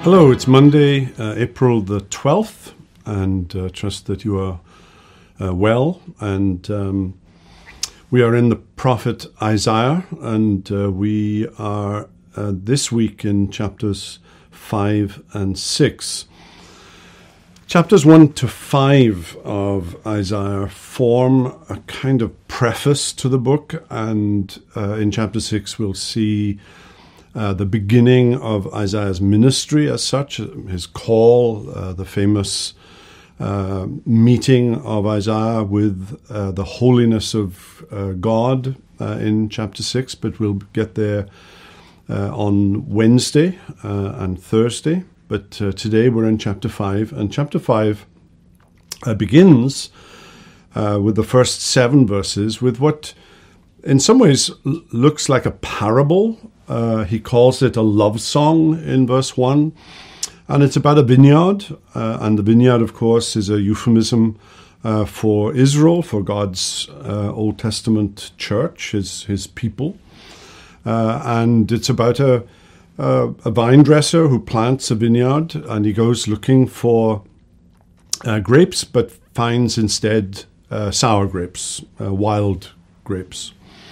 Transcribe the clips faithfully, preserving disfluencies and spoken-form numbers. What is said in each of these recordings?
Hello, it's Monday, uh, April the twelfth, and uh, trust that you are uh, well. And um, we are in the prophet Isaiah, and uh, we are uh, this week in chapters five and six. Chapters one to five of Isaiah form a kind of preface to the book, and uh, in chapter six we'll see Uh, the beginning of Isaiah's ministry as such, his call, uh, the famous uh, meeting of Isaiah with uh, the holiness of uh, God uh, in chapter six, but we'll get there uh, on Wednesday uh, and Thursday. But uh, today we're in chapter five, and chapter five uh, begins uh, with the first seven verses with what in some ways l- looks like a parable. Uh, he calls it a love song in verse one, and it's about a vineyard, uh, and the vineyard, of course, is a euphemism uh, for Israel, for God's uh, Old Testament church, his his people, uh, and it's about a, a a vine dresser who plants a vineyard, and he goes looking for uh, grapes, but finds instead uh, sour grapes, uh, wild grapes.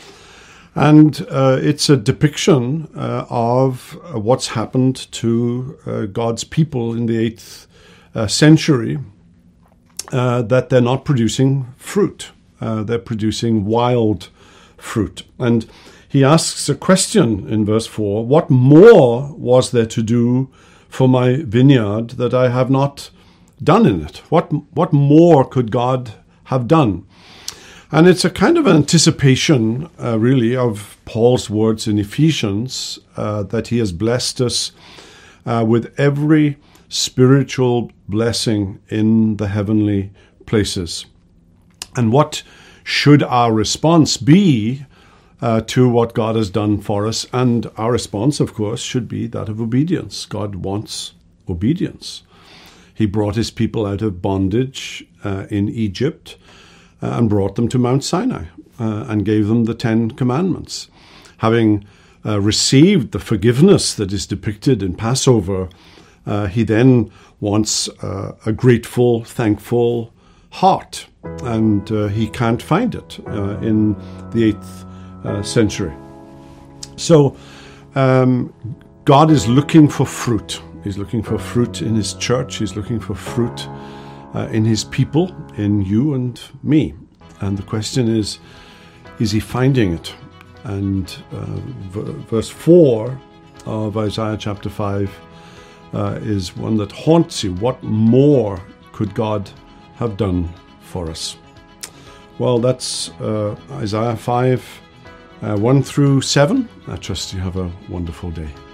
And uh, it's a depiction uh, of uh, what's happened to uh, God's people in the eighth uh, century, uh, that they're not producing fruit. Uh, they're producing wild fruit. And he asks a question in verse four, what more was there to do for my vineyard that I have not done in it? What, what more could God have done? And it's a kind of anticipation, uh, really, of Paul's words in Ephesians, uh, that he has blessed us uh, with every spiritual blessing in the heavenly places. And what should our response be uh, to what God has done for us? And our response, of course, should be that of obedience. God wants obedience. He brought his people out of bondage uh, in Egypt, and brought them to Mount Sinai uh, and gave them the Ten Commandments. Having uh, received the forgiveness that is depicted in Passover, uh, he then wants uh, a grateful, thankful heart, and uh, he can't find it uh, in the eighth uh, century. So um, God is looking for fruit. He's looking for fruit in his church. He's looking for fruit Uh, in his people, in you and me. And the question is, is he finding it? And uh, v- verse four of Isaiah chapter five uh, is one that haunts you. What more could God have done for us? Well, that's uh, Isaiah five, uh, one through seven. I trust you have a wonderful day.